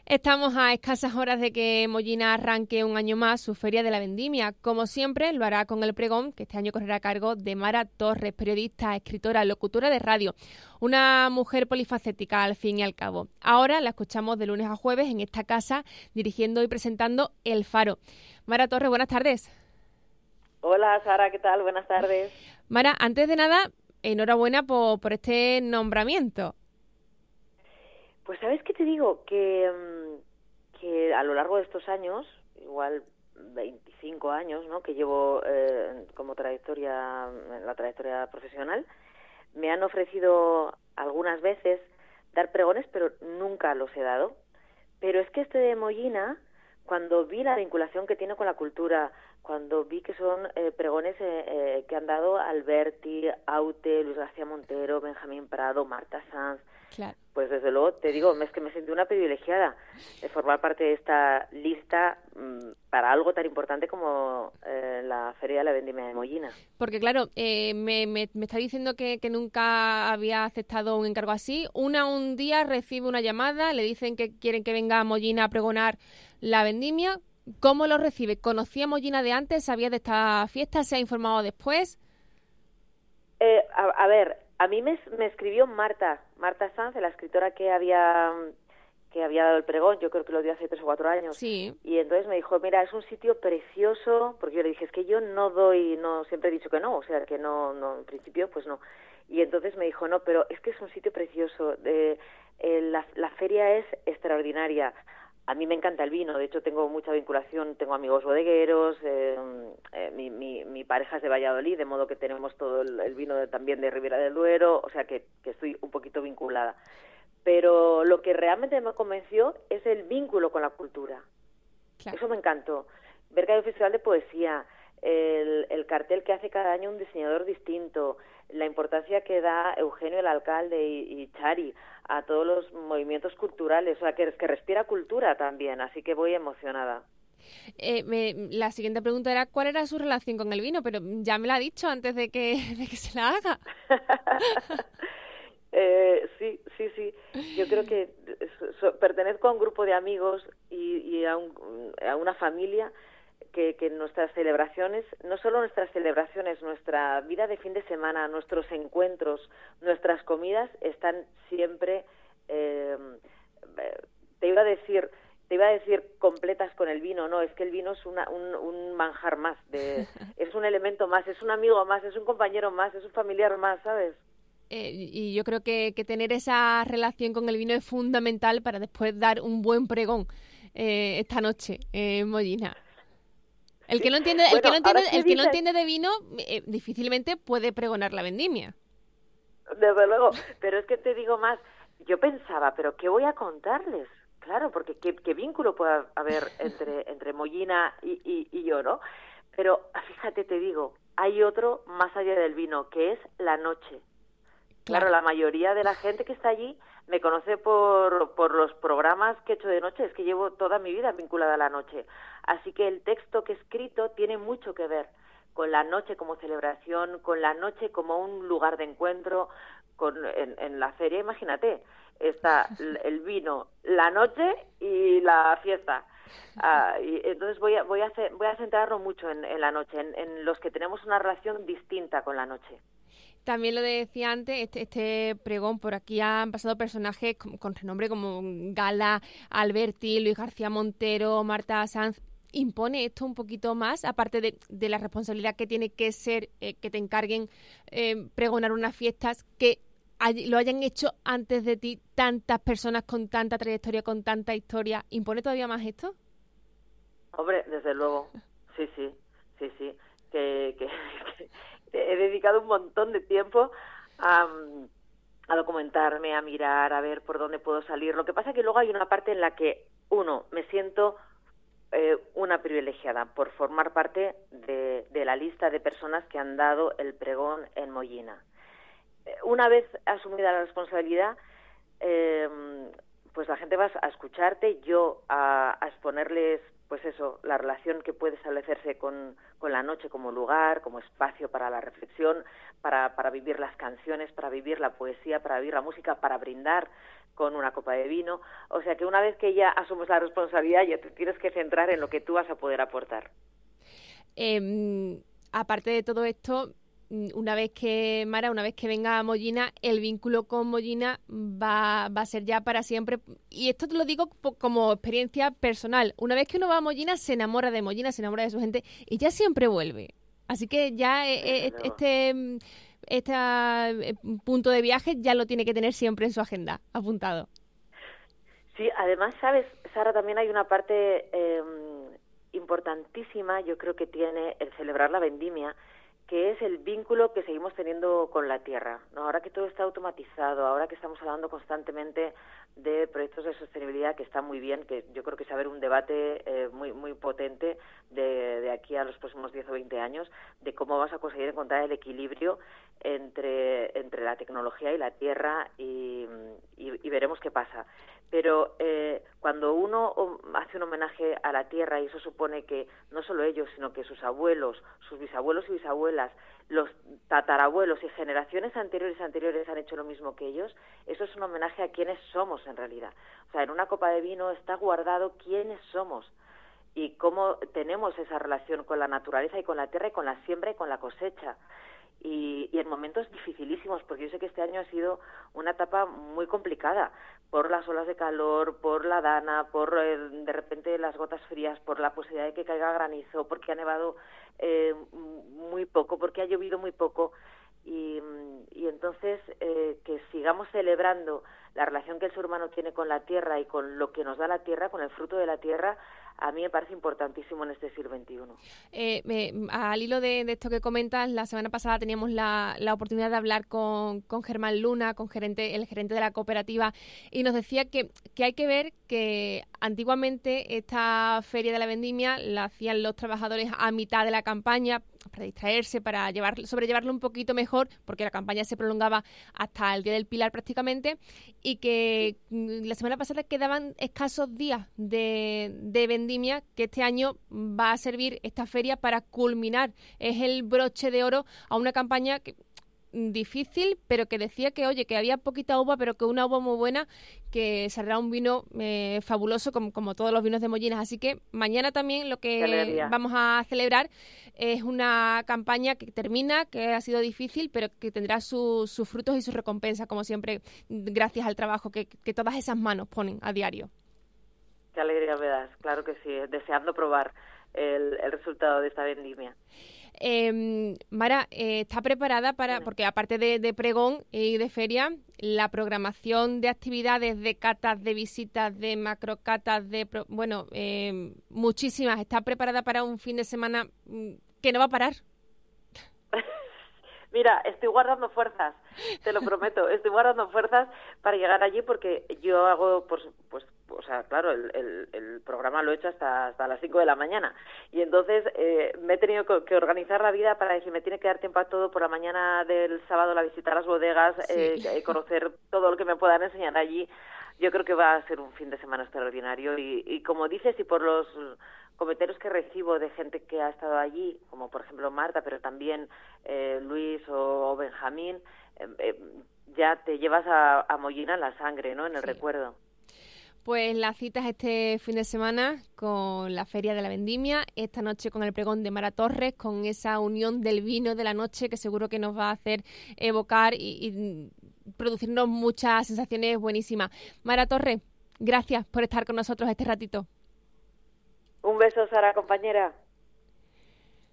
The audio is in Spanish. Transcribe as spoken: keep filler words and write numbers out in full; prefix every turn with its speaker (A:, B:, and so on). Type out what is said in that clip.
A: Estamos a escasas horas de que Mollina arranque un año más su Feria de la Vendimia. Como siempre, lo hará con el pregón, que este año correrá a cargo de Mara Torres, periodista, escritora, locutora de radio. Una mujer polifacética, al fin y al cabo. Ahora la escuchamos de lunes a jueves en esta casa, dirigiendo y presentando El Faro. Mara Torres, buenas tardes.
B: Hola, Sara, ¿qué tal? Buenas tardes.
A: Mara, antes de nada, enhorabuena por, por este nombramiento.
B: Pues ¿sabes qué te digo? Que, que a lo largo de estos años, igual veinticinco años, ¿no?, que llevo eh, como trayectoria, en la trayectoria profesional, me han ofrecido algunas veces dar pregones, pero nunca los he dado. Pero es que este de Mollina, cuando vi la vinculación que tiene con la cultura, cuando vi que son eh, pregones eh, eh, que han dado Alberti, Aute, Luis García Montero, Benjamín Prado, Marta Sanz,
A: claro.
B: Pues desde luego, te digo, es que me sentí una privilegiada de formar parte de esta lista mmm, para algo tan importante como eh, la Feria de la Vendimia de Mollina.
A: Porque claro, eh, me, me, me está diciendo que, que nunca había aceptado un encargo así. Una un día recibe una llamada, le dicen que quieren que venga a Mollina a pregonar la vendimia. ¿Cómo lo recibe? ¿Conocía a Mollina de antes? ¿Sabía de esta fiesta? ¿Se ha informado después?
B: Eh, a, a ver, a mí me, me escribió Marta, Marta Sanz, la escritora que había que había dado el pregón, yo creo que lo dio hace tres o cuatro años.
A: Sí.
B: Y entonces me dijo, mira, es un sitio precioso, porque yo le dije, es que yo no doy, no siempre he dicho que no, o sea, que no, no en principio, pues no. Y entonces me dijo, no, pero es que es un sitio precioso, de, eh, la, la feria es extraordinaria. A mí me encanta el vino, de hecho tengo mucha vinculación, tengo amigos bodegueros, eh, eh, mi, mi, mi pareja es de Valladolid, de modo que tenemos todo el, el vino de, también de Ribera del Duero, o sea que, que estoy un poquito vinculada. Pero lo que realmente me convenció es el vínculo con la cultura. Claro. Eso me encantó. Ver que hay un festival de poesía, el, el cartel que hace cada año un diseñador distinto, la importancia que da Eugenio, el alcalde, y, y Chari a todos los movimientos culturales, o sea, que, que respira cultura también, así que voy emocionada.
A: Eh, me, la siguiente pregunta era cuál era su relación con el vino, pero ya me la ha dicho antes de que, de que se la haga.
B: eh, sí, sí, sí. Yo creo que so, so, pertenezco a un grupo de amigos y, y a, un, a una familia que, que nuestras celebraciones, no solo nuestras celebraciones, nuestra vida de fin de semana, nuestros encuentros, nuestras comidas están siempre, eh, te iba a decir, te iba a decir completas con el vino, no, es que el vino es una, un, un manjar más, de, es un elemento más, es un amigo más, es un compañero más, es un familiar más, ¿sabes?
A: Eh, y yo creo que, que tener esa relación con el vino es fundamental para después dar un buen pregón eh, esta noche en eh, Mollina. El que no entiende, el bueno, que no entiende, el que no entiende de vino eh, difícilmente puede pregonar la vendimia.
B: Desde luego, pero es que te digo más, yo pensaba, pero ¿qué voy a contarles? Claro, porque qué, qué vínculo puede haber entre entre Mollina y, y, y yo, ¿no? Pero fíjate, te digo, hay otro más allá del vino, que es la noche. Claro, claro, la mayoría de la gente que está allí me conoce por, por los programas que he hecho de noche, es que llevo toda mi vida vinculada a la noche. Así que el texto que he escrito tiene mucho que ver con la noche como celebración, con la noche como un lugar de encuentro, con en, en la feria, imagínate, está el vino, la noche y la fiesta. Ah, y entonces voy a, voy a, hacer, voy a centrarlo mucho en, en la noche, en, en los que tenemos una relación distinta con la noche.
A: También lo decía antes, este, este pregón, por aquí han pasado personajes con, con renombre como Gala, Alberti, Luis García Montero, Marta Sanz. ¿Impone esto un poquito más, aparte de, de la responsabilidad que tiene que ser eh, que te encarguen eh, pregonar unas fiestas, que hay, lo hayan hecho antes de ti tantas personas con tanta trayectoria, con tanta historia? ¿Impone todavía más esto?
B: Hombre, desde luego, sí, sí, sí, sí, que... que, que... he dedicado un montón de tiempo a, a documentarme, a mirar, a ver por dónde puedo salir. Lo que pasa es que luego hay una parte en la que, uno, me siento eh, una privilegiada por formar parte de, de la lista de personas que han dado el pregón en Mollina. Una vez asumida la responsabilidad, eh, pues la gente va a escucharte, yo a, a exponerles, pues eso, la relación que puede establecerse con, con la noche como lugar, como espacio para la reflexión, para, para vivir las canciones, para vivir la poesía, para vivir la música, para brindar con una copa de vino. O sea que una vez que ya asumes la responsabilidad, ya te tienes que centrar en lo que tú vas a poder aportar.
A: Eh, aparte de todo esto, una vez que, Mara, una vez que venga Mollina, el vínculo con Mollina va, va a ser ya para siempre. Y esto te lo digo como experiencia personal. Una vez que uno va a Mollina, se enamora de Mollina, se enamora de su gente y ya siempre vuelve. Así que ya eh, este, este punto de viaje ya lo tiene que tener siempre en su agenda, apuntado.
B: Sí, además, sabes, Sara, también hay una parte eh, importantísima, yo creo que tiene el celebrar la vendimia, que es el vínculo que seguimos teniendo con la tierra, ¿no? Ahora que todo está automatizado, ahora que estamos hablando constantemente de proyectos de sostenibilidad, que está muy bien, que yo creo que es haber un debate eh, muy muy potente de, de aquí a los próximos diez o veinte años, de cómo vamos a conseguir encontrar el equilibrio entre, entre la tecnología y la tierra, y, y, y veremos qué pasa. Pero eh, cuando uno hace un homenaje a la tierra, y eso supone que no solo ellos, sino que sus abuelos, sus bisabuelos y bisabuelas, los tatarabuelos y generaciones anteriores y anteriores han hecho lo mismo que ellos, eso es un homenaje a quienes somos en realidad. O sea, en una copa de vino está guardado quiénes somos y cómo tenemos esa relación con la naturaleza y con la tierra y con la siembra y con la cosecha. Y, y en momentos dificilísimos, porque yo sé que este año ha sido una etapa muy complicada por las olas de calor, por la dana, por eh, de repente las gotas frías, por la posibilidad de que caiga granizo, porque ha nevado eh, muy poco, porque ha llovido muy poco. Y, y entonces eh, que sigamos celebrando la relación que el ser humano tiene con la tierra y con lo que nos da la tierra, con el fruto de la tierra, a mí me parece importantísimo en este siglo veintiuno.
A: Eh, me, al hilo de, de esto que comentas, la semana pasada teníamos la, la oportunidad de hablar con, con Germán Luna, con gerente, el gerente de la cooperativa, y nos decía que, que hay que ver que antiguamente esta feria de la vendimia la hacían los trabajadores a mitad de la campaña para distraerse, para llevar, sobrellevarlo un poquito mejor, porque la campaña se prolongaba hasta el Día del Pilar prácticamente, y que la semana pasada quedaban escasos días de, de vendimia, que este año va a servir esta feria para culminar. Es el broche de oro a una campaña que difícil, pero que decía que, oye, que había poquita uva, pero que una uva muy buena, que saldrá un vino eh, fabuloso, como, como todos los vinos de Mollinas. Así que mañana también lo que Celebria. vamos a celebrar es una campaña que termina, que ha sido difícil, pero que tendrá su, sus frutos y sus recompensas, como siempre, gracias al trabajo que, que todas esas manos ponen a diario.
B: Qué alegría me das, claro que sí, deseando probar el, el resultado de esta vendimia.
A: Eh, Mara, eh, ¿está preparada para, porque aparte de, de pregón y de feria, la programación de actividades, de catas, de visitas, de macrocatas, de, pro, bueno, eh, muchísimas, ¿está preparada para un fin de semana que no va a parar?
B: Mira, estoy guardando fuerzas, te lo prometo, estoy guardando fuerzas para llegar allí, porque yo hago, pues, pues o sea, claro, el, el, el programa lo he hecho hasta, hasta las cinco de la mañana, y entonces eh, me he tenido que organizar la vida para decir, me tiene que dar tiempo a todo. Por la mañana del sábado la visita a las bodegas, sí. eh, conocer todo lo que me puedan enseñar allí. Yo creo que va a ser un fin de semana extraordinario, y, y como dices, y por los comentarios que recibo de gente que ha estado allí, como por ejemplo Marta, pero también eh, Luis o, o Benjamín, eh, eh, ya te llevas a, a Mollina en la sangre, ¿no? En el sí. recuerdo.
A: Pues la cita es este fin de semana con la Feria de la Vendimia, esta noche con el pregón de Mara Torres, con esa unión del vino de la noche que seguro que nos va a hacer evocar y, y producirnos muchas sensaciones buenísimas. Mara Torres, gracias por estar con nosotros este ratito.
B: Un beso, Sara, compañera.